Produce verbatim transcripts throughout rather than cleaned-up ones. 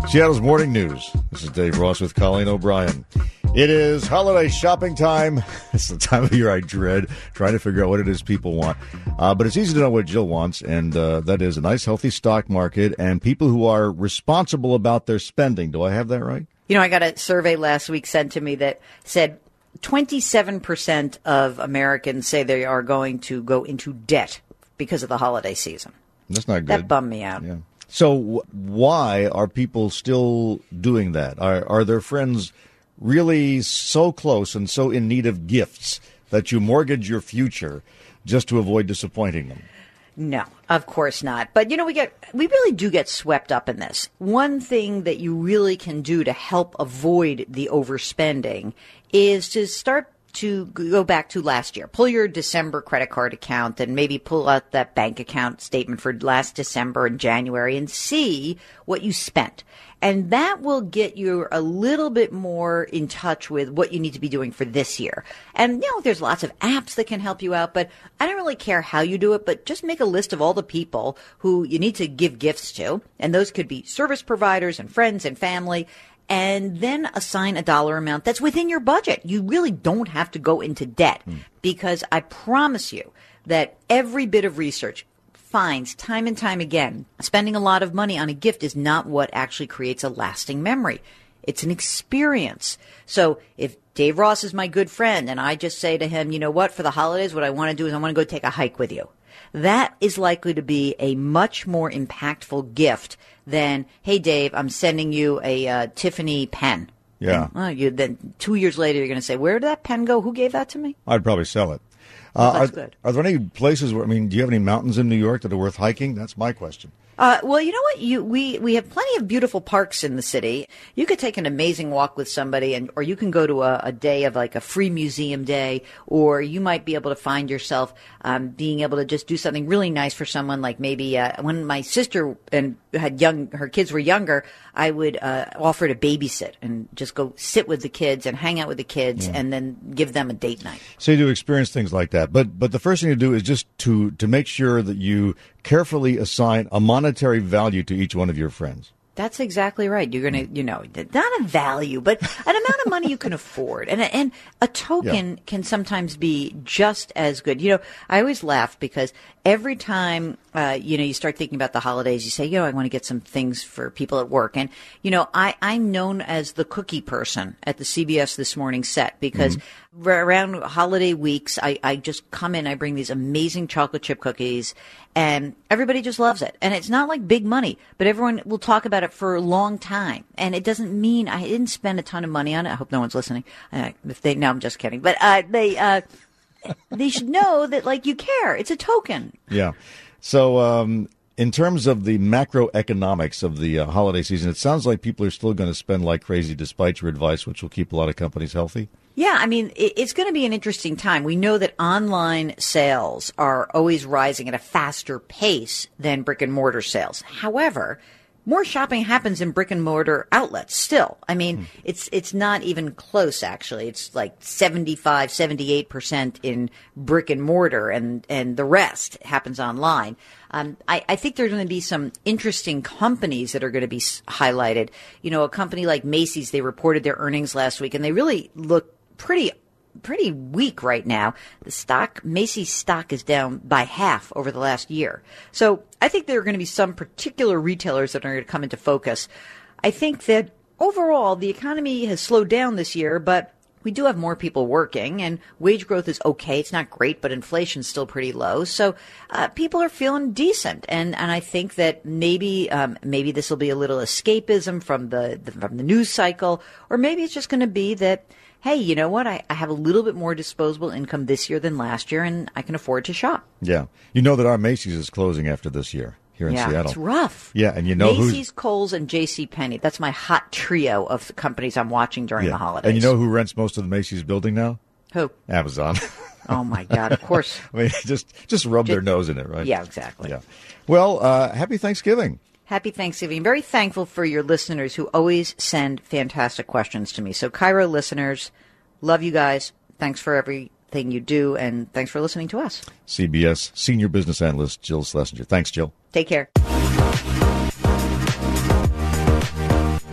Seattle's Morning News. This is Dave Ross with Colleen O'Brien. It is holiday shopping time. It's the time of year I dread, trying to figure out what it is people want. Uh, but it's easy to know what Jill wants, and uh, that is a nice, healthy stock market and people who are responsible about their spending. Do I have that right? You know, I got a survey last week sent to me that said twenty-seven percent of Americans say they are going to go into debt because of the holiday season. That's not good. That bummed me out. Yeah. So w- why are people still doing that? Are, are their friends really so close and so in need of gifts that you mortgage your future just to avoid disappointing them? No, of course not. But, you know, we get we really do get swept up in this. One thing that you really can do to help avoid the overspending is to start to go back to last year. Pull your December credit card account and maybe pull out that bank account statement for last December and January and see what you spent. And that will get you a little bit more in touch with what you need to be doing for this year. And, you know, there's lots of apps that can help you out, but I don't really care how you do it, but just make a list of all the people who you need to give gifts to. And those could be service providers and friends and family. And then assign a dollar amount that's within your budget. You really don't have to go into debt mm. because I promise you that every bit of research finds time and time again, spending a lot of money on a gift is not what actually creates a lasting memory. It's an experience. So if Dave Ross is my good friend and I just say to him, you know what, for the holidays, what I want to do is I want to go take a hike with you. That is likely to be a much more impactful gift than, hey, Dave, I'm sending you a uh, Tiffany pen. Yeah. And, uh, you, then two years later, you're going to say, where did that pen go? Who gave that to me? I'd probably sell it. Well, uh, that's are, good. Are there any places where, I mean, do you have any mountains in New York that are worth hiking? That's my question. Uh, well, you know what? You, we, we have plenty of beautiful parks in the city. You could take an amazing walk with somebody, and or you can go to a, a day of like a free museum day, or you might be able to find yourself um, being able to just do something really nice for someone. Like maybe uh, when my sister and had young, her kids were younger, I would uh, offer to babysit and just go sit with the kids and hang out with the kids, yeah. and then give them a date night. So you do experience things like that, but but the first thing to do is just to to make sure that you carefully assign a monetary value to each one of your friends. That's exactly right. You're going to, you know, not a value, but an amount of money you can afford. And, and a token yeah. can sometimes be just as good. You know, I always laugh because every time, uh, you know, you start thinking about the holidays, you say, you know, I want to get some things for people at work. And, you know, I, I'm known as the cookie person at the C B S This Morning set because mm-hmm. around holiday weeks, I, I just come in, I bring these amazing chocolate chip cookies, and everybody just loves it. And it's not like big money, but everyone will talk about it for a long time. And it doesn't mean I didn't spend a ton of money on it. I hope no one's listening. Uh, if they, no, I'm just kidding. But uh, they uh, they should know that, like, you care. It's a token. Yeah. So um, in terms of the macroeconomics of the uh, holiday season, it sounds like people are still going to spend like crazy despite your advice, which will keep a lot of companies healthy. Yeah, I mean, it's going to be an interesting time. We know that online sales are always rising at a faster pace than brick and mortar sales. However, more shopping happens in brick and mortar outlets still. I mean, hmm. it's it's not even close, actually. It's like seventy-five, seventy-eight percent in brick and mortar, and, and the rest happens online. Um, I, I think there's going to be some interesting companies that are going to be highlighted. You know, a company like Macy's, they reported their earnings last week, and they really look pretty pretty weak right now. The stock, Macy's stock is down by half over the last year. So I think there are going to be some particular retailers that are going to come into focus. I think that overall the economy has slowed down this year, but we do have more people working, and wage growth is okay. It's not great, but inflation's still pretty low. So uh, people are feeling decent, and, and I think that maybe um, maybe this will be a little escapism from the, the from the news cycle, or maybe it's just going to be that, hey, you know what? I, I have a little bit more disposable income this year than last year, and I can afford to shop. Yeah. You know that our Macy's is closing after this year here in yeah, Seattle. It's rough. Yeah, and you know who's... Macy's, Kohl's, and J C Penney. That's my hot trio of companies I'm watching during yeah. the holidays. And you know who rents most of the Macy's building now? Who? Amazon. Oh, my God, of course. I mean, just, just rub just, their nose in it, right? Yeah, exactly. Yeah. Well, uh, happy Thanksgiving. Happy Thanksgiving. I'm very thankful for your listeners who always send fantastic questions to me. So, Cairo listeners, love you guys. Thanks for everything you do, and thanks for listening to us. C B S Senior Business Analyst Jill Schlesinger. Thanks, Jill. Take care.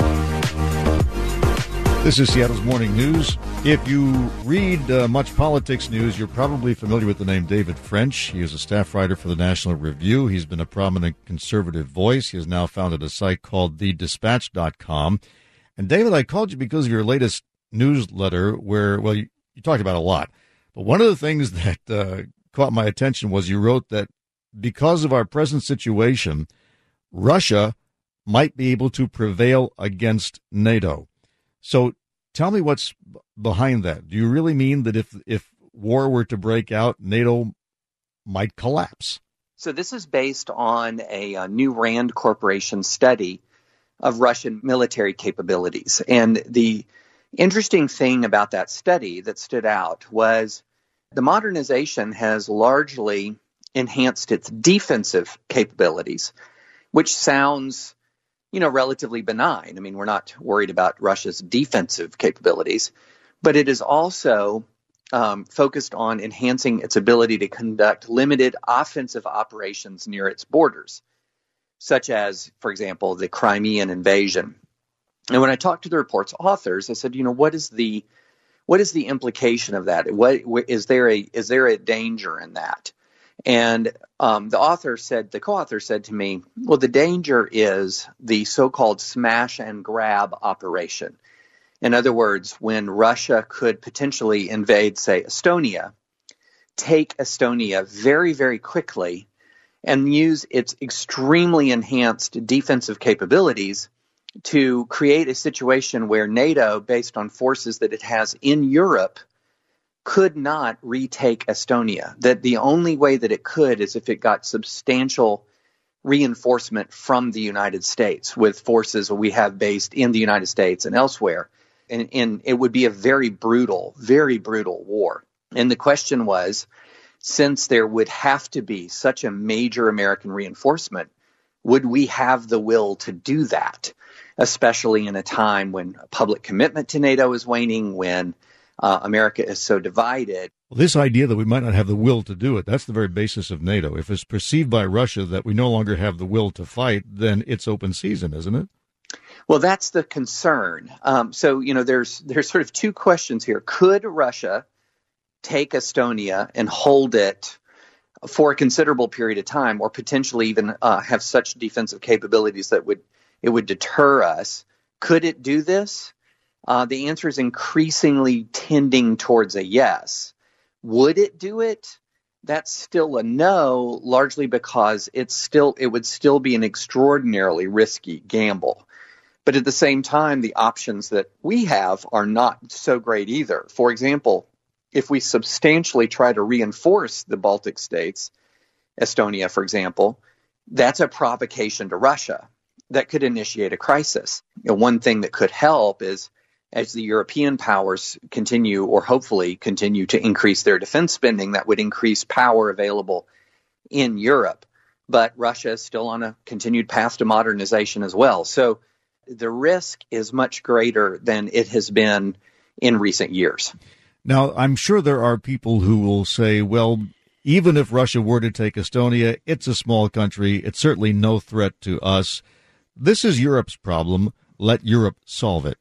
This is Seattle's Morning News. If you read uh, much politics news, you're probably familiar with the name David French. He is a staff writer for the National Review. He's been a prominent conservative voice. He has now founded a site called the dispatch dot com. And David, I called you because of your latest newsletter where, well, you, you talked about a lot. But one of the things that uh, caught my attention was you wrote that because of our present situation, Russia might be able to prevail against NATO. So tell me what's behind that. Do you really mean that if if war were to break out, NATO might collapse? So this is based on a, a new RAND Corporation study of Russian military capabilities. And the interesting thing about that study that stood out was the modernization has largely enhanced its defensive capabilities, which sounds you know, relatively benign. I mean, we're not worried about Russia's defensive capabilities, but it is also um, focused on enhancing its ability to conduct limited offensive operations near its borders, such as, for example, the Crimean invasion. And when I talked to the report's authors, I said, you know, what is the what is the implication of that? What is there a is there a danger in that? And um, the author said, the co-author said to me, well, the danger is the so-called smash and grab operation. In other words, when Russia could potentially invade, say, Estonia, take Estonia very, very quickly and use its extremely enhanced defensive capabilities to create a situation where NATO, based on forces that it has in Europe, could not retake Estonia. That the only way that it could is if it got substantial reinforcement from the United States with forces we have based in the United States and elsewhere. And, and it would be a very brutal, very brutal war. And the question was, since there would have to be such a major American reinforcement, would we have the will to do that, especially in a time when public commitment to NATO is waning, when Uh, America is so divided. Well, this idea that we might not have the will to do it, that's the very basis of NATO. If it's perceived by Russia that we no longer have the will to fight, then it's open season, isn't it? Well, that's the concern. Um, so, you know, there's there's sort of two questions here. Could Russia take Estonia and hold it for a considerable period of time, or potentially even uh, have such defensive capabilities that would it would deter us? Could it do this? Uh, the answer is increasingly tending towards a yes. Would it do it? That's still a no, largely because it's still it would still be an extraordinarily risky gamble. But at the same time, the options that we have are not so great either. For example, if we substantially try to reinforce the Baltic states, Estonia, for example, that's a provocation to Russia that could initiate a crisis. You know, one thing that could help is as the European powers continue, or hopefully continue, to increase their defense spending, that would increase power available in Europe. But Russia is still on a continued path to modernization as well. So the risk is much greater than it has been in recent years. Now, I'm sure there are people who will say, well, even if Russia were to take Estonia, it's a small country. It's certainly no threat to us. This is Europe's problem. Let Europe solve it.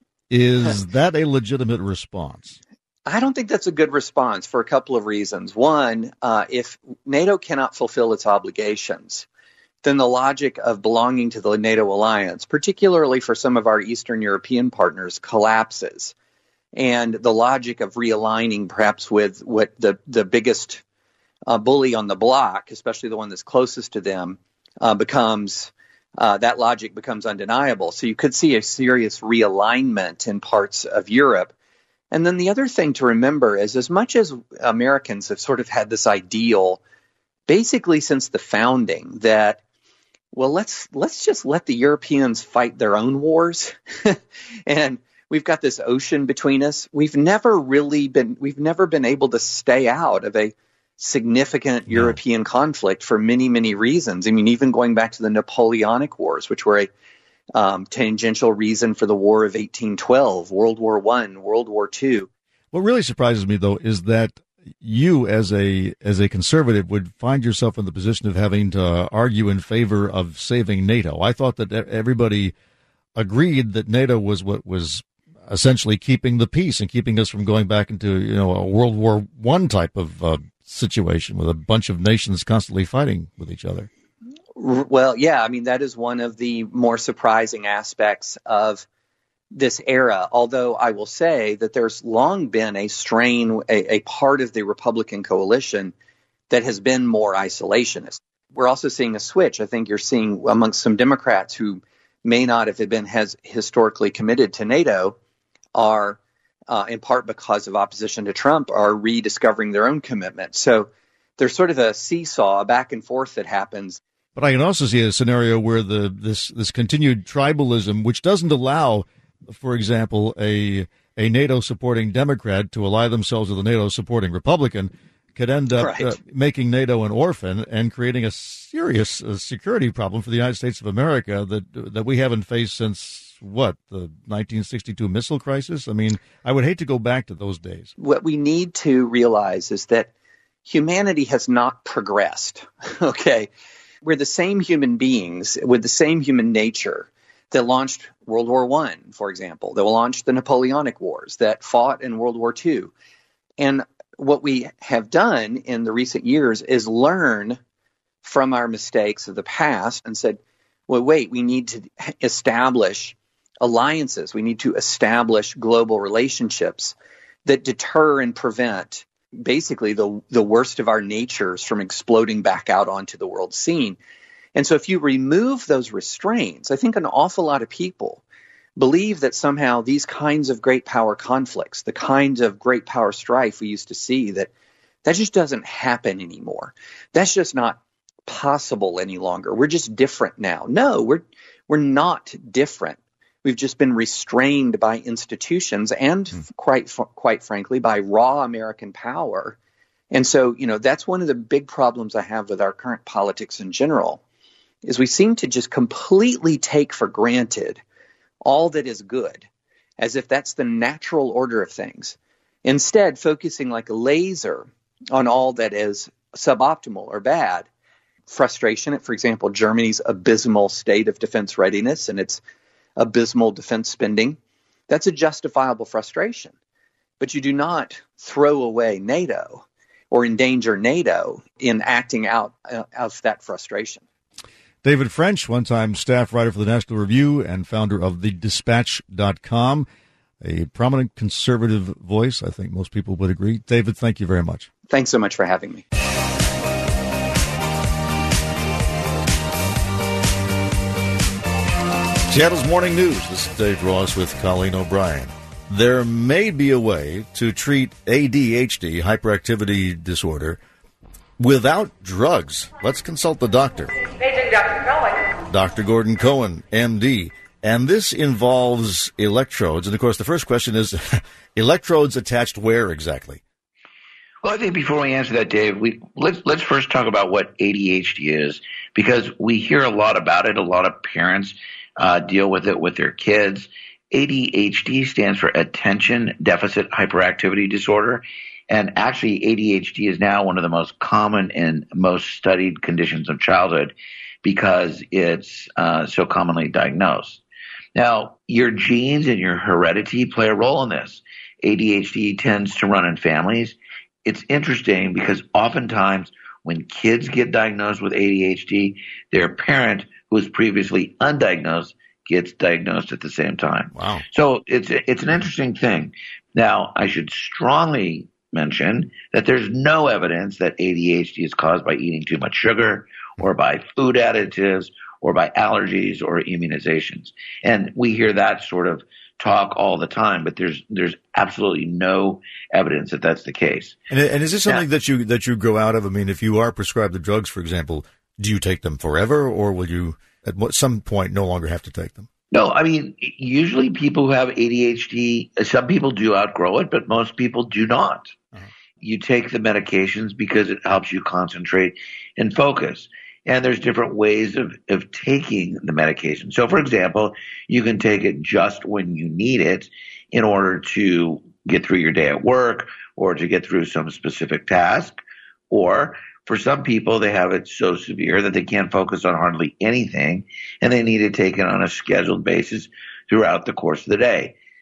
Is that a legitimate response? I don't think that's a good response for a couple of reasons. One, uh, if NATO cannot fulfill its obligations, then the logic of belonging to the NATO alliance, particularly for some of our Eastern European partners, collapses. And the logic of realigning perhaps with what the, the biggest uh, bully on the block, especially the one that's closest to them, uh, becomes Uh, that logic becomes undeniable. So you could see a serious realignment in parts of Europe. And then the other thing to remember is, as much as Americans have sort of had this ideal, basically since the founding, that, well, let's let's just let the Europeans fight their own wars, and we've got this ocean between us. We've never really been we've never been able to stay out of a significant no. European conflict for many, many reasons. I mean, even going back to the Napoleonic Wars, which were a um, tangential reason for the War of eighteen twelve, World War One, World War Two. What really surprises me, though, is that you, as a as a conservative, would find yourself in the position of having to argue in favor of saving NATO. I thought that everybody agreed that NATO was what was essentially keeping the peace and keeping us from going back into, you know, a World War One type of uh, situation with a bunch of nations constantly fighting with each other. Well, yeah, I mean, that is one of the more surprising aspects of this era, although I will say that there's long been a strain, a, a part of the Republican coalition that has been more isolationist. We're also seeing a switch. I think you're seeing amongst some Democrats who may not have been has historically committed to NATO are, uh, in part because of opposition to Trump, are rediscovering their own commitment. So there's sort of a seesaw, a back and forth that happens. But I can also see a scenario where the this this continued tribalism, which doesn't allow, for example, a a NATO-supporting Democrat to ally themselves with a NATO-supporting Republican, could end up right. uh, making NATO an orphan and creating a serious uh, security problem for the United States of America that that we haven't faced since, what, the nineteen sixty-two missile crisis? I mean, I would hate to go back to those days. What we need to realize is that humanity has not progressed, okay? We're the same human beings with the same human nature that launched World War One, for example, that launched the Napoleonic Wars, that fought in World War Two. And what we have done in the recent years is learn from our mistakes of the past and said, well, wait, we need to establish alliances. We need to establish global relationships that deter and prevent basically the, the worst of our natures from exploding back out onto the world scene. And so if you remove those restraints, I think an awful lot of people believe that somehow these kinds of great power conflicts, the kinds of great power strife we used to see, that that just doesn't happen anymore. That's just not possible any longer. We're just different now. No, we're we're not different. We've just been restrained by institutions and mm. quite quite frankly by raw American power. And so, you know, that's one of the big problems I have with our current politics in general, is we seem to just completely take for granted all that is good, as if that's the natural order of things, instead focusing like a laser on all that is suboptimal or bad. Frustration at, for example, Germany's abysmal state of defense readiness and its abysmal defense spending, that's a justifiable frustration. But you do not throw away NATO or endanger NATO in acting out uh, of that frustration. David French, one-time staff writer for the National Review and founder of the dispatch dot com, a prominent conservative voice, I think most people would agree. David, thank you very much. Thanks so much for having me. Seattle's Morning News. This is Dave Ross with Colleen O'Brien. There may be a way to treat A D H D, hyperactivity disorder, without drugs. Let's consult the doctor. Paging Doctor Cohen. Doctor Gordon Cohen, M D. And this involves electrodes. And, of course, the first question is, electrodes attached where exactly? Well, I think before we answer that, Dave, we let's let's first talk about what A D H D is, because we hear a lot about it. A lot of parents uh, deal with it with their kids. A D H D stands for Attention Deficit Hyperactivity Disorder. And actually, A D H D is now one of the most common and most studied conditions of childhood because it's uh, so commonly diagnosed. Now, your genes and your heredity play a role in this. A D H D tends to run in families. It's interesting because oftentimes when kids get diagnosed with A D H D, their parent who was previously undiagnosed gets diagnosed at the same time. Wow. So it's it's an interesting thing. Now, I should strongly mention that there's no evidence that A D H D is caused by eating too much sugar or by food additives or by allergies or immunizations. And we hear that sort of talk all the time, but there's there's absolutely no evidence that that's the case. And, and is this something now, that you that you grow out of? I mean, if you are prescribed the drugs, for example, do you take them forever, or will you at some point no longer have to take them? No, I mean, usually people who have A D H D, some people do outgrow it, but most people do not. Uh-huh. You take the medications because it helps you concentrate and focus. And there's different ways of, of taking the medication. So, for example, you can take it just when you need it in order to get through your day at work or to get through some specific task. Or for some people, they have it so severe that they can't focus on hardly anything, and they need to take it on a scheduled basis throughout the course of the day.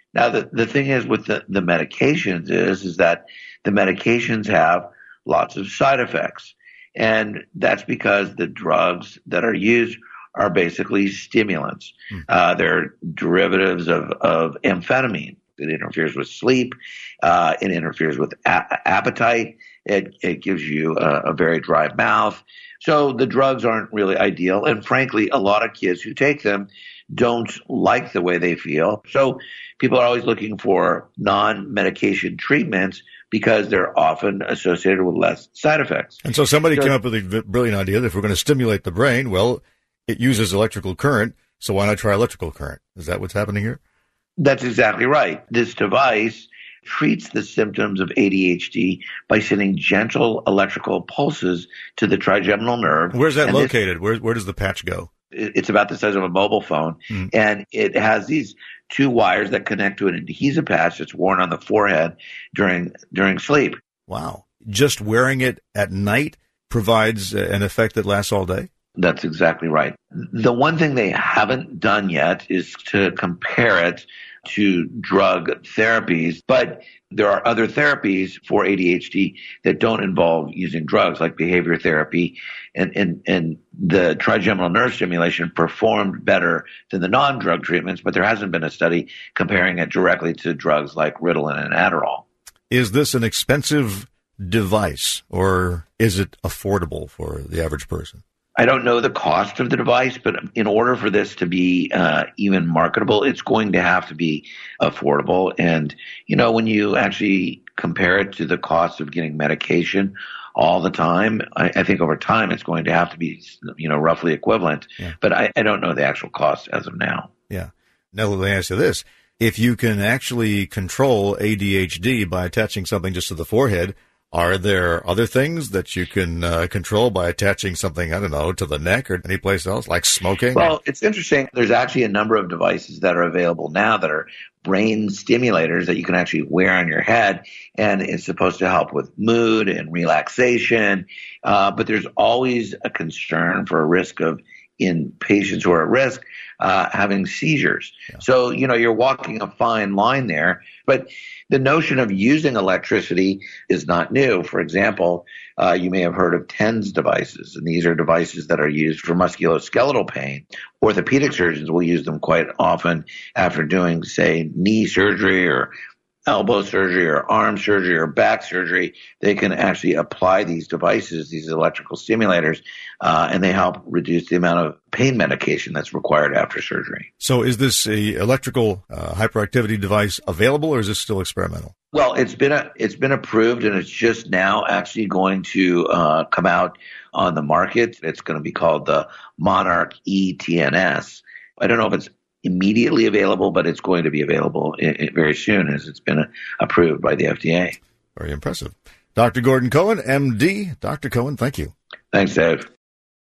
Now, the, the thing is with the, the medications is, is that the medications have lots of side effects. And that's because the drugs that are used are basically stimulants. Mm. Uh, they're derivatives of, of amphetamine. It interferes with sleep. Uh, it interferes with a- appetite. It, it gives you a, a very dry mouth. So the drugs aren't really ideal. And frankly, a lot of kids who take them don't like the way they feel. So people are always looking for non-medication treatments because they're often associated with less side effects. And so somebody so, came up with a brilliant idea that if we're going to stimulate the brain, well, it uses electrical current. So why not try electrical current? Is that what's happening here? That's exactly right. This device treats the symptoms of A D H D by sending gentle electrical pulses to the trigeminal nerve. Where's that located? This, where, where does the patch go? It's about the size of a mobile phone, mm. and it has these two wires that connect to an adhesive patch that's worn on the forehead during during sleep. Wow. Just wearing it at night provides an effect that lasts all day? That's exactly right. The one thing they haven't done yet is to compare it to drug therapies, but there are other therapies for A D H D that don't involve using drugs, like behavior therapy, and, and, and the trigeminal nerve stimulation performed better than the non-drug treatments, but there hasn't been a study comparing it directly to drugs like Ritalin and Adderall. Is this an expensive device, or is it affordable for the average person? I don't know the cost of the device, but in order for this to be uh, even marketable, it's going to have to be affordable. And, you know, when you actually compare it to the cost of getting medication all the time, I, I think over time it's going to have to be, you know, roughly equivalent. Yeah. But I, I don't know the actual cost as of now. Yeah. Now, let me ask you this. If you can actually control A D H D by attaching something just to the forehead, are there other things that you can uh, control by attaching something, I don't know, to the neck or anyplace else, like smoking? Well, it's interesting. There's actually a number of devices that are available now that are brain stimulators that you can actually wear on your head, and it's supposed to help with mood and relaxation. Uh, but there's always a concern for a risk of, in patients who are at risk, uh, having seizures. Yeah. So, you know, you're walking a fine line there, but the notion of using electricity is not new. For example, uh, you may have heard of TENS devices, and these are devices that are used for musculoskeletal pain. Orthopedic surgeons will use them quite often after doing, say, knee surgery or elbow surgery or arm surgery or back surgery. They can actually apply these devices, these electrical stimulators, uh, and they help reduce the amount of pain medication that's required after surgery. So is this a electrical uh, hyperactivity device available, or is this still experimental? Well, it's been a, it's been approved, and it's just now actually going to uh, come out on the market. It's going to be called the Monarch E T N S. I don't know if it's immediately available, but it's going to be available I- I very soon as it's been uh, approved by the F D A. Very impressive. Doctor Gordon Cohen, M D. Doctor Cohen, thank you. Thanks, Dave.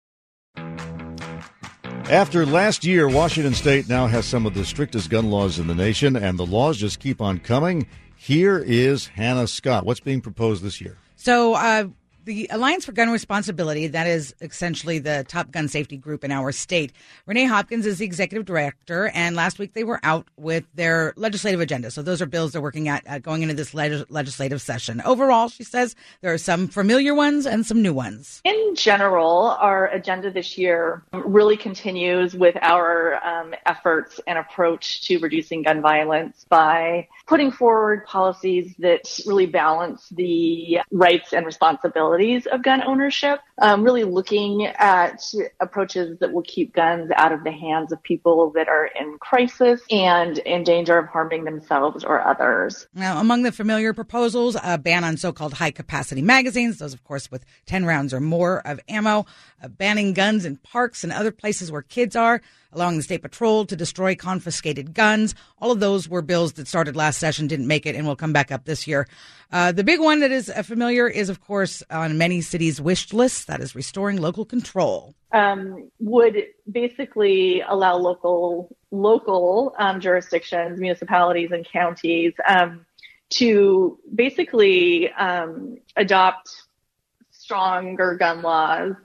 After last year, Washington State now has some of the strictest gun laws in the nation, and the laws just keep on coming. Here is Hannah Scott. What's being proposed this year? So, uh, the Alliance for Gun Responsibility, that is essentially the top gun safety group in our state. Renee Hopkins is the executive director, and last week they were out with their legislative agenda. So those are bills they're working at uh, going into this leg- legislative session. Overall, she says there are some familiar ones and some new ones. In general, our agenda this year really continues with our um, efforts and approach to reducing gun violence by putting forward policies that really balance the rights and responsibilities of gun ownership, um, really looking at approaches that will keep guns out of the hands of people that are in crisis and in danger of harming themselves or others. Now, among the familiar proposals, a ban on so-called high-capacity magazines, those, of course, with ten rounds or more of ammo, uh, banning guns in parks and other places where kids are, allowing the state patrol to destroy confiscated guns. All of those were bills that started last session, didn't make it, and will come back up this year. Uh, the big one that is uh, familiar is, of course, on many cities' wish lists. That is restoring local control. Um, would basically allow local local um, jurisdictions, municipalities, and counties um, to basically um, adopt stronger gun laws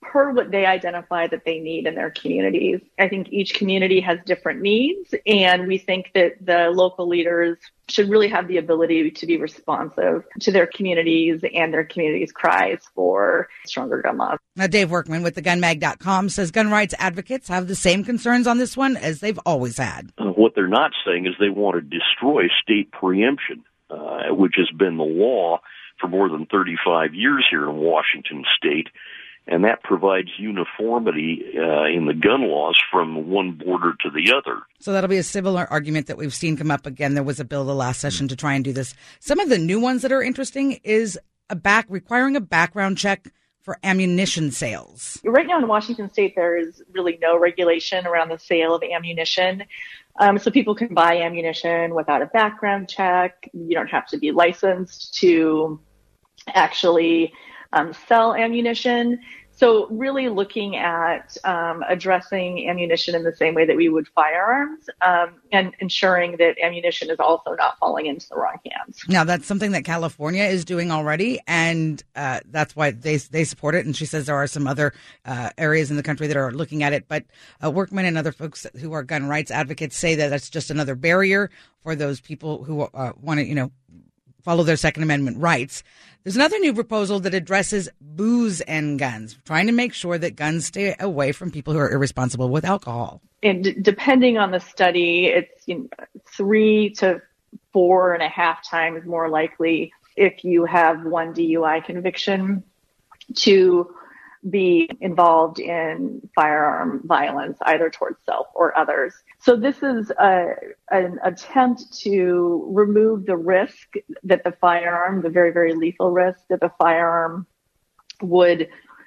per what they identify that they need in their communities. I think each community has different needs, and we think that the local leaders should really have the ability to be responsive to their communities and their communities' cries for stronger gun laws. Now, Dave Workman with the gun mag dot com says gun rights advocates have the same concerns on this one as they've always had. Uh, what they're not saying is they want to destroy state preemption, uh, which has been the law for more than thirty-five years here in Washington state. And that provides uniformity uh, in the gun laws from one border to the other. So that'll be a similar argument that we've seen come up again. There was a bill the last session to try and do this. Some of the new ones that are interesting is a back requiring a background check for ammunition sales. Right now in Washington state, there is really no regulation around the sale of ammunition. Um, so people can buy ammunition without a background check. You don't have to be licensed to actually Um, sell ammunition. So really looking at um, addressing ammunition in the same way that we would firearms, um, and ensuring that ammunition is also not falling into the wrong hands. Now, that's something that California is doing already, and uh, that's why they they support it. And she says there are some other uh, areas in the country that are looking at it. But uh, Workman and other folks who are gun rights advocates say that that's just another barrier for those people who uh, want to, you know, follow their Second Amendment rights. There's another new proposal that addresses booze and guns, trying to make sure that guns stay away from people who are irresponsible with alcohol. And d- depending on the study, it's you know, three to four and a half times more likely if you have one D U I conviction to be involved in firearm violence, either towards self or others. So this is a, an attempt to remove the risk that the firearm, the very, very lethal risk that the firearm would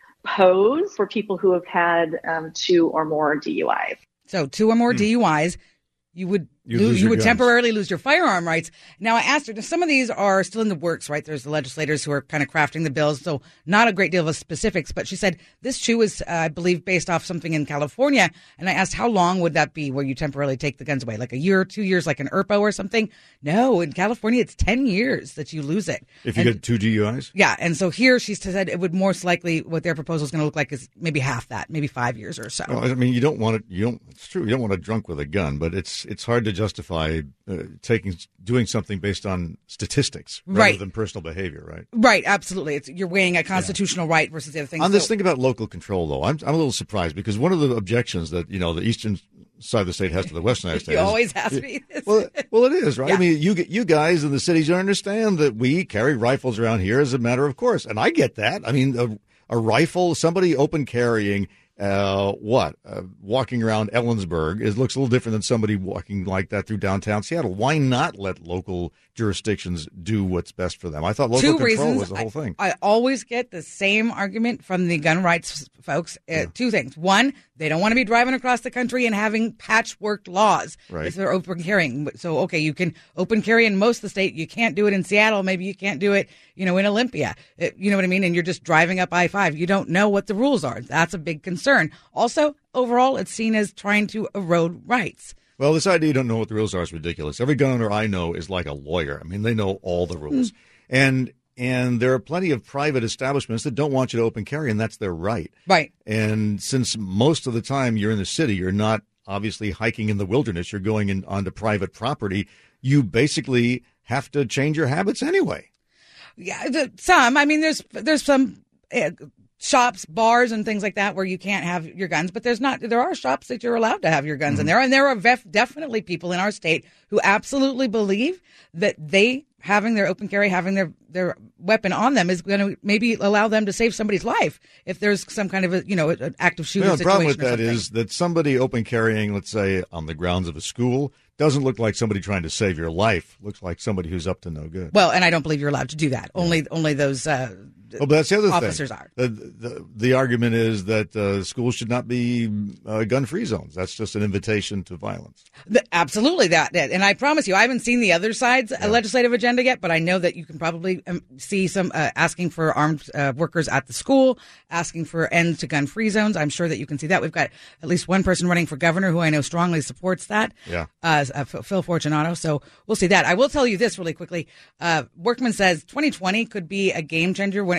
pose for people who have had um, two or more D U Is. So two or more hmm. D U Is, you would You, lose, lose you your would guns. temporarily lose your firearm rights. Now, I asked her, some of these are still in the works, right? There's the legislators who are kind of crafting the bills, so not a great deal of specifics. But she said this, too, is, uh, I believe, based off something in California. And I asked, how long would that be where you temporarily take the guns away? Like a year or two years, like an E R P O or something? No, in California, it's ten years that you lose it. If you and, get two D U Is? Yeah, and so here she said it would most likely, what their proposal is going to look like is maybe half that, maybe five years or so. Well, I mean, you don't want it. You don't. It's true. You don't want a drunk with a gun, but it's it's hard to justify uh, taking doing something based on statistics rather Right. than personal behavior, right? Right, absolutely. It's, you're weighing a constitutional yeah. right versus the other things. On this so, thing about local control, though, I'm I'm a little surprised because one of the objections that you know the eastern side of the state has to the western side of the state. You is, always ask me this. Well, well, it is, right? Yeah. I mean, you you guys in the cities don't understand that we carry rifles around here as a matter of course, and I get that. I mean, a, a rifle, somebody open carrying. Uh, what? Uh, walking around Ellensburg is looks a little different than somebody walking like that through downtown Seattle. Why not let local jurisdictions do what's best for them? I thought local Two control reasons. was the whole thing. I, I always get the same argument from the gun rights folks. Uh, Yeah. Two things. One, they don't want to be driving across the country and having patchwork laws Right. if they're open carrying. So, okay, you can open carry in most of the state. You can't do it in Seattle. Maybe you can't do it, you know, in Olympia. It, you know what I mean? And you're just driving up I five. You don't know what the rules are. That's a big concern. Also, overall, it's seen as trying to erode rights. Well, this idea you don't know what the rules are is ridiculous. Every gun owner I know is like a lawyer. I mean, they know all the rules. Mm. And and there are plenty of private establishments that don't want you to open carry, and that's their right. Right. And since most of the time you're in the city, you're not obviously hiking in the wilderness, you're going in onto private property, you basically have to change your habits anyway. Yeah, the, some. I mean, there's there's some uh, shops, bars, and things like that where you can't have your guns, but there's not. There are shops that you're allowed to have your guns mm-hmm. in there, and there are vef- definitely people in our state who absolutely believe that they having their open carry, having their their weapon on them is going to maybe allow them to save somebody's life if there's some kind of a you know an active shooter well, situation. The problem with or that something. is that somebody open carrying, let's say, on the grounds of a school, doesn't look like somebody trying to save your life. Looks like somebody who's up to no good. Well, and I don't believe you're allowed to do that. Yeah. Only only those. Uh, Oh, but that's the other officers thing. are. The, the, the argument is that uh, schools should not be uh, gun-free zones. That's just an invitation to violence. The, absolutely that, that. And I promise you, I haven't seen the other side's yeah. legislative agenda yet, but I know that you can probably um, see some uh, asking for armed uh, workers at the school, asking for ends to gun-free zones. I'm sure that you can see that. We've got at least one person running for governor who I know strongly supports that, yeah. uh, uh, Phil Fortunato. So we'll see that. I will tell you this really quickly. Uh, Workman says twenty twenty could be a game changer when it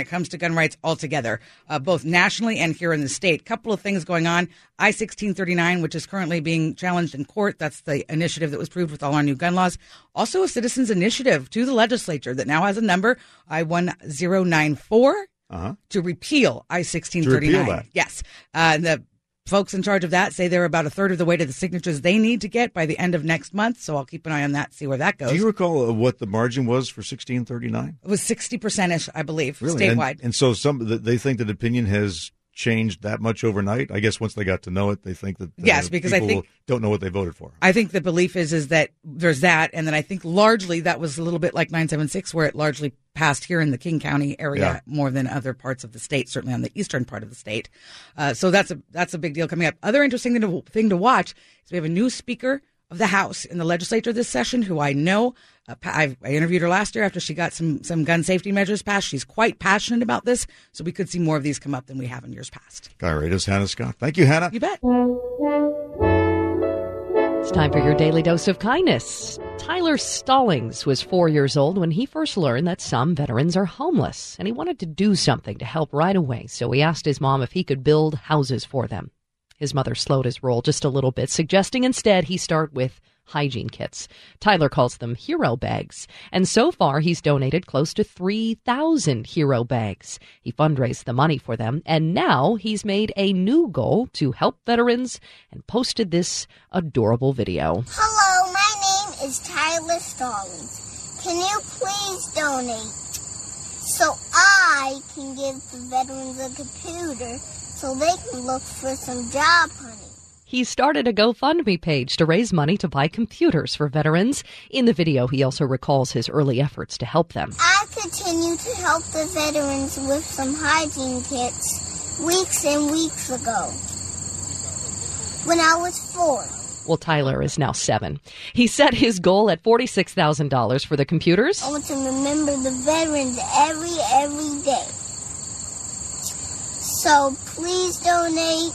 it comes to gun rights altogether, uh, both nationally and here in the state. Couple of things going on. I sixteen thirty-nine, which is currently being challenged in court. That's the initiative that was approved with all our new gun laws. Also a citizens initiative to the legislature that now has a number, I one zero nine four, uh-huh. to repeal I sixteen thirty-nine. To repeal that. Yes. Uh, the folks in charge of that say they're about a third of the way to the signatures they need to get by the end of next month. So I'll keep an eye on that, see where that goes. Do you recall uh, what the margin was for sixteen thirty-nine? It was sixty percent-ish, I believe, really? statewide. And, and so some they think that opinion has changed that much overnight. I guess once they got to know it, they think that uh, yes, because I think don't know what they voted for. I think the belief is is that there's that, and then I think largely that was a little bit like nine seven six, where it largely passed here in the King County area yeah. more than other parts of the state, certainly on the eastern part of the state. Uh, so that's a that's a big deal coming up. Other interesting thing to, thing to watch is we have a new Speaker of the House in the legislature this session, who I know. Uh, I, I interviewed her last year after she got some some gun safety measures passed. She's quite passionate about this, so we could see more of these come up than we have in years past. Guy Radas, Hannah Scott. Thank you, Hannah. You bet. It's time for your daily dose of kindness. Tyler Stallings was four years old when he first learned that some veterans are homeless, and he wanted to do something to help right away, so he asked his mom if he could build houses for them. His mother slowed his roll just a little bit, suggesting instead he start with hygiene kits. Tyler calls them hero bags, and so far he's donated close to three thousand hero bags. He fundraised the money for them, and now he's made a new goal to help veterans and posted this adorable video. Hello, my name is Tyler Stallings. Can you please donate so I can give the veterans a computer so they can look for some job hunting? He started a GoFundMe page to raise money to buy computers for veterans. In the video, he also recalls his early efforts to help them. I continue to help the veterans with some hygiene kits weeks and weeks ago, when I was four. Well, Tyler is now seven. He set his goal at forty-six thousand dollars for the computers. I want to remember the veterans every, every day. So please donate.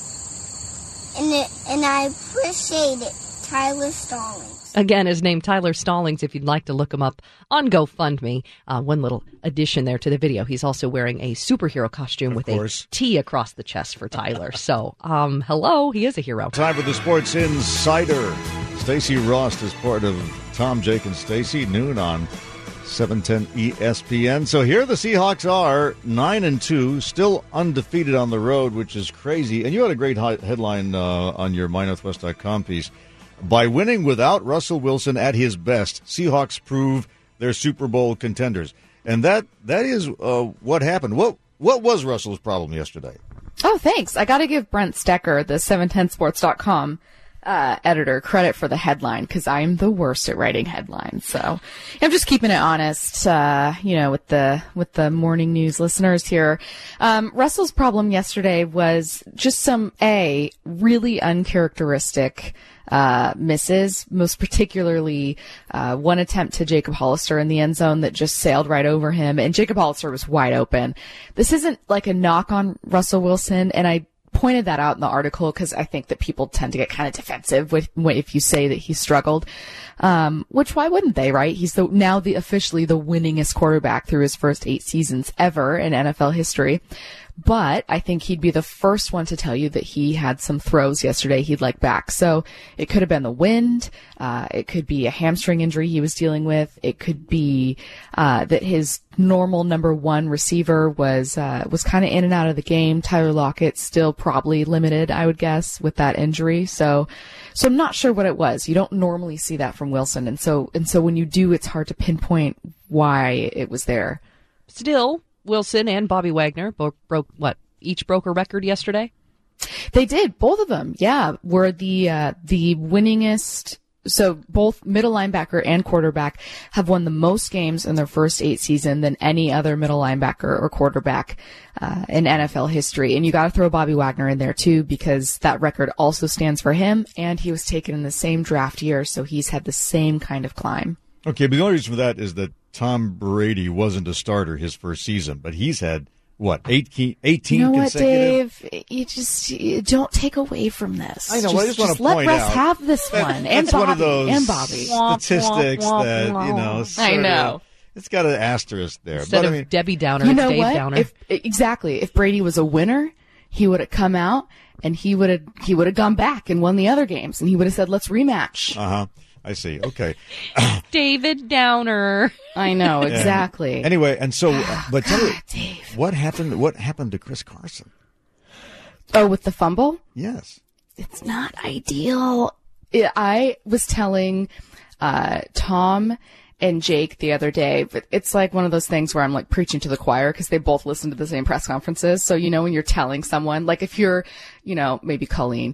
And, it, and I appreciate it, Tyler Stallings. Again, his name Tyler Stallings, if you'd like to look him up on GoFundMe. Uh, one little addition there to the video. He's also wearing a superhero costume of with course. a T across the chest for Tyler. So, um, hello, he is a hero. Time for the Sports Insider. Stacey Rost is part of Tom, Jake, and Stacey, noon on seven ten E S P N. So here the Seahawks are nine and two, still undefeated on the road, which is crazy. And you had a great hi- headline uh, on your my northwest dot com piece. By winning without Russell Wilson at his best, Seahawks prove they're Super Bowl contenders. And that that is uh, what happened. What what was Russell's problem yesterday? Oh, thanks. I got to give Brent Stecker, the seven ten sports dot com Uh, editor, credit for the headline, because I'm the worst at writing headlines. So I'm just keeping it honest, uh, you know, with the with the morning news listeners here. Um, Russell's problem yesterday was just some a really uncharacteristic uh misses, most particularly uh one attempt to Jacob Hollister in the end zone that just sailed right over him, and Jacob Hollister was wide open. This isn't like a knock on Russell Wilson, and I pointed that out in the article because I think that people tend to get kind of defensive with if you say that he struggled. Um, which why wouldn't they, right? He's the, now the officially the winningest quarterback through his first eight seasons ever in N F L history. But I think he'd be the first one to tell you that he had some throws yesterday he'd like back. So it could have been the wind. Uh, it could be a hamstring injury he was dealing with. It could be, uh, that his normal number one receiver was, uh, was kind of in and out of the game. Tyler Lockett still probably limited, I would guess, with that injury. So, so I'm not sure what it was. You don't normally see that from Wilson. And so, and so when you do, it's hard to pinpoint why it was there. Still, Wilson and Bobby Wagner both broke, what, each broke a record yesterday? They did. Both of them, yeah, were the uh, the winningest. So both middle linebacker and quarterback have won the most games in their first eight season than any other middle linebacker or quarterback uh, in N F L history. And you got to throw Bobby Wagner in there too, because that record also stands for him, and he was taken in the same draft year, so he's had the same kind of climb. Okay, but the only reason for that is that Tom Brady wasn't a starter his first season, but he's had, what, eighteen, eighteen you know consecutive? What, Dave? You just you don't take away from this. I know, just, I just want to let point Russ out. have this that, one, and that's Bobby, one of those and Bobby. statistics that, you know, I know. Of, It's got an asterisk there. Instead but, of I mean, Debbie Downer, You it's know Dave what? Downer. If, exactly. If Brady was a winner, he would have come out and he would have he would have gone back and won the other games, and he would have said, "Let's rematch." Uh huh. I see. Okay. David Downer. I know exactly. And, anyway, and so, uh, but tell me, Dave. what happened? What happened to Chris Carson? Oh, with the fumble? Yes. It's not ideal. It, I was telling uh, Tom and Jake the other day, but it's like one of those things where I'm like preaching to the choir because they both listen to the same press conferences. So, you know, when you're telling someone, like if you're, you know, maybe Colleen,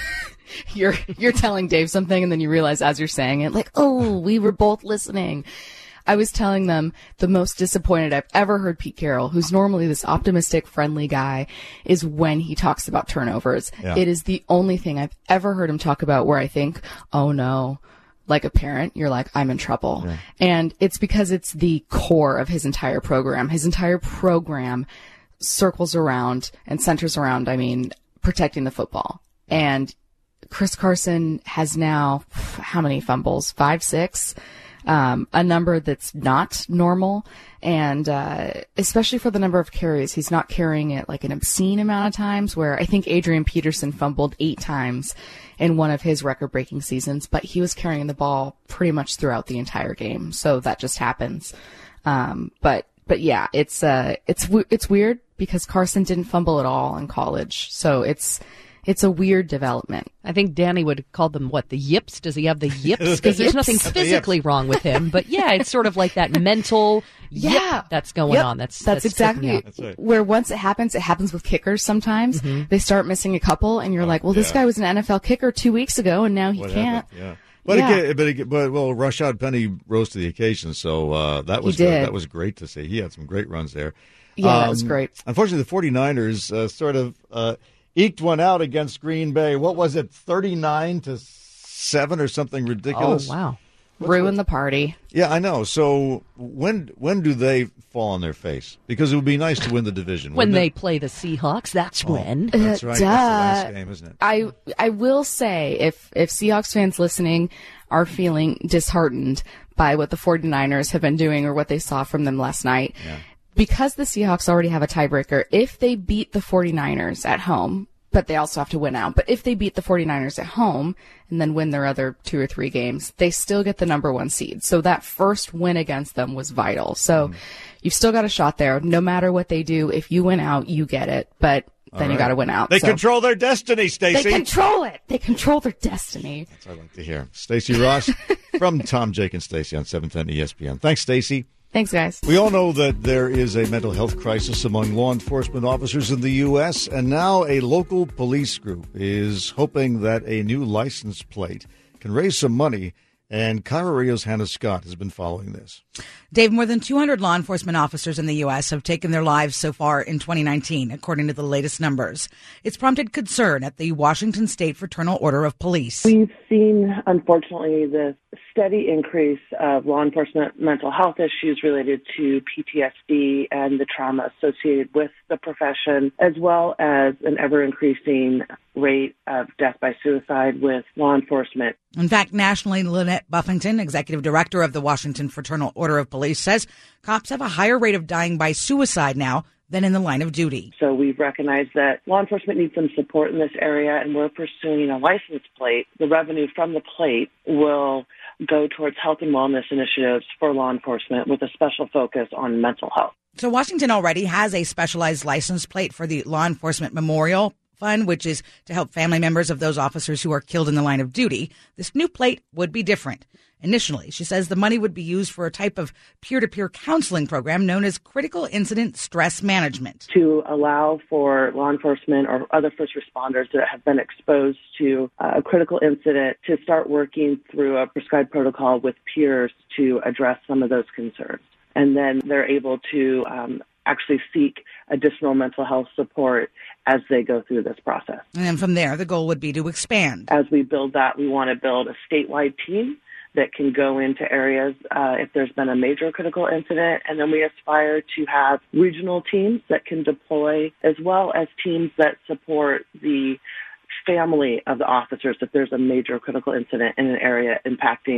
you're, you're telling Dave something and then you realize as you're saying it, like, oh, we were both listening. I was telling them the most disappointed I've ever heard Pete Carroll, who's normally this optimistic, friendly guy, is when he talks about turnovers. Yeah. It is the only thing I've ever heard him talk about where I think, oh no, like a parent, you're like, I'm in trouble. Yeah. And it's because it's the core of his entire program. His entire program circles around and centers around, I mean, protecting the football. And Chris Carson has now, how many fumbles? Five, six? Um, a number that's not normal. And, uh, especially for the number of carries, he's not carrying it like an obscene amount of times, where I think Adrian Peterson fumbled eight times in one of his record breaking seasons, but he was carrying the ball pretty much throughout the entire game. So that just happens. Um, but, but yeah, it's, uh, it's, it's weird because Carson didn't fumble at all in college. So it's, It's a weird development. I think Danny would call them, what, the yips? Does he have the yips? Because there's nothing physically wrong with him. But yeah, it's sort of like that mental Yeah. yip that's going Yep. on. That's that's, that's exactly That's right. where once it happens, it happens with kickers sometimes. Mm-hmm. They start missing a couple, and you're like, well, this yeah. guy was an N F L kicker two weeks ago, and now he What can't. happened? Yeah. But Yeah. again, but, again, but well, Rashad Penny rose to the occasion, so uh, that was He did. Good. That was great to see. He had some great runs there. Yeah, that was Um, great. Unfortunately, the 49ers uh, sort of uh, eked one out against Green Bay. What was it, thirty-nine to seven or something Oh, ridiculous? wow. Ruin the party. Yeah, I know. So when when do they fall on their face? Because it would be nice to win the division. When wouldn't they it? play the Seahawks, that's Oh, when. That's right. That's Uh, the last duh. game, isn't it? I I will say, if if Seahawks fans listening are feeling disheartened by what the 49ers have been doing or what they saw from them last night, Yeah. because the Seahawks already have a tiebreaker, if they beat the 49ers at home, but they also have to win out, but if they beat the 49ers at home and then win their other two or three games, they still get the number one seed. So that first win against them was vital. So Mm. you've still got a shot there. No matter what they do, if you win out, you get it. But then All you right. got to win out. They So- control their destiny, They Stacey. control it. They control their destiny. That's what I like to hear. Stacey Ross from Tom, Jake, and Stacey on seven ten E S P N. Thanks, Stacey. Thanks, guys. We all know that there is a mental health crisis among law enforcement officers in the U S, and now a local police group is hoping that a new license plate can raise some money, and Kyra Rio's Hannah Scott has been following this. Dave, more than two hundred law enforcement officers in the U S have taken their lives so far in twenty nineteen, according to the latest numbers. It's prompted concern at the Washington State Fraternal Order of Police. We've seen, unfortunately, the steady increase of law enforcement mental health issues related to P T S D and the trauma associated with the profession, as well as an ever-increasing rate of death by suicide with law enforcement. In fact, nationally, Lynette Buffington, executive director of the Washington Fraternal Order of Police, says cops have a higher rate of dying by suicide now than in the line of duty. So we've recognized that law enforcement needs some support in this area, and we're pursuing a license plate. The revenue from the plate will go towards health and wellness initiatives for law enforcement with a special focus on mental health. So Washington already has a specialized license plate for the Law Enforcement Memorial Fund, which is to help family members of those officers who are killed in the line of duty. This new plate would be different. Initially, she says the money would be used for a type of peer-to-peer counseling program known as critical incident stress management. To allow for law enforcement or other first responders that have been exposed to a critical incident to start working through a prescribed protocol with peers to address some of those concerns. And then they're able to um, actually seek additional mental health support as they go through this process. And then from there, the goal would be to expand. As we build that, we want to build a statewide team that can go into areas uh, if there's been a major critical incident. And then we aspire to have regional teams that can deploy, as well as teams that support the family of the officers if there's a major critical incident in an area impacting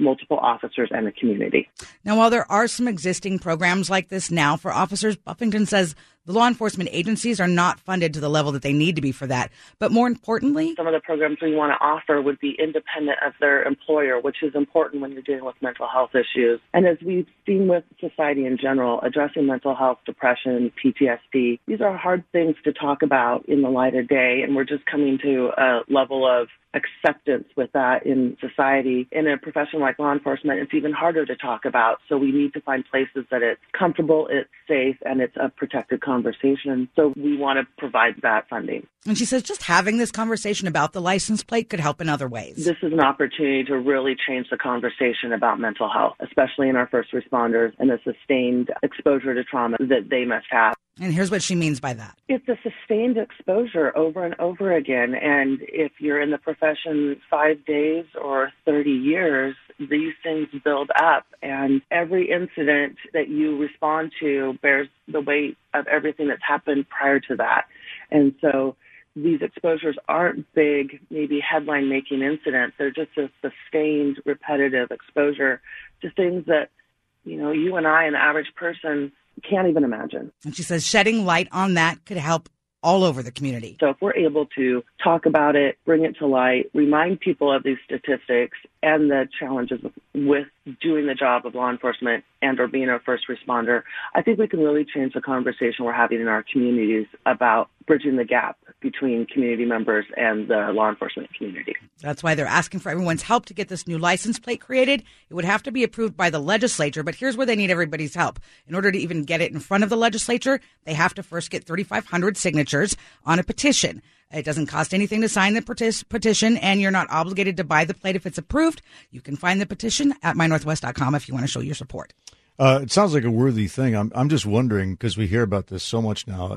multiple officers and the community. Now, while there are some existing programs like this now for officers, Buffington says the law enforcement agencies are not funded to the level that they need to be for that. But more importantly, some of the programs we want to offer would be independent of their employer, which is important when you're dealing with mental health issues. And as we've seen with society in general, addressing mental health, depression, P T S D, these are hard things to talk about in the light of day. And we're just coming to a level of acceptance with that in society. In a profession like law enforcement, it's even harder to talk about. So we need to find places that it's comfortable, it's safe, and it's a protected conversation. So we want to provide that funding. And she says just having this conversation about the license plate could help in other ways. This is an opportunity to really change the conversation about mental health, especially in our first responders and the sustained exposure to trauma that they must have. And here's what she means by that. It's a sustained exposure over and over again. And if you're in the profession five days or thirty years, these things build up. And every incident that you respond to bears the weight of everything that's happened prior to that. And so these exposures aren't big, maybe headline-making incidents. They're just a sustained, repetitive exposure to things that, you know, you and I, an average person, can't even imagine. And she says shedding light on that could help all over the community. So if we're able to talk about it, bring it to light, remind people of these statistics and the challenges with, with doing the job of law enforcement and or being a first responder, I think we can really change the conversation we're having in our communities about bridging the gap between community members and the law enforcement community. That's why they're asking for everyone's help to get this new license plate created. It would have to be approved by the legislature, but here's where they need everybody's help. In order to even get it in front of the legislature, they have to first get thirty-five hundred signatures on a petition. It doesn't cost anything to sign the petition, and you're not obligated to buy the plate if it's approved. You can find the petition at my northwest dot com if you want to show your support. Uh, it sounds like a worthy thing. I'm, I'm just wondering, because we hear about this so much now,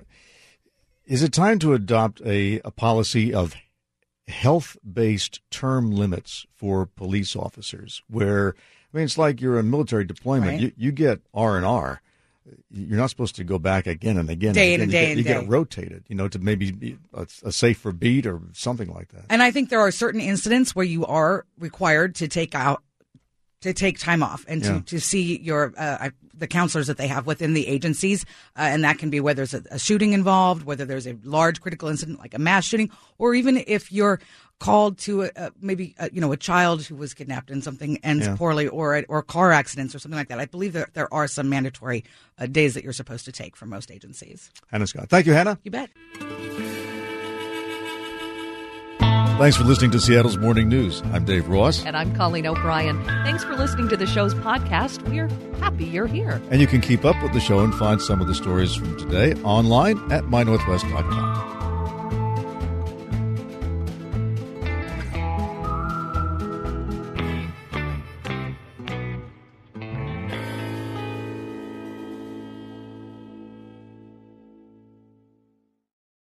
is it time to adopt a, a policy of health-based term limits for police officers where, I mean, it's like you're in military deployment. Right. You, you get R and R. You're not supposed to go back again and again. Day and and again. day You and get, you day. get rotated, you know, to maybe be a, a safer beat or something like that. And I think there are certain incidents where you are required to take out to take time off and to, Yeah. to see your uh, the counselors that they have within the agencies. Uh, and that can be whether there's a, a shooting involved, whether there's a large critical incident like a mass shooting, or even if you're called to a, a, maybe a, you know a child who was kidnapped and something ends Yeah. poorly, or or car accidents or something like that. I believe that there are some mandatory uh, days that you're supposed to take for most agencies. Hannah Scott. Thank you, Hannah. You bet. Thanks for listening to Seattle's Morning News. I'm Dave Ross. And I'm Colleen O'Brien. Thanks for listening to the show's podcast. We're happy you're here. And you can keep up with the show and find some of the stories from today online at my northwest dot com.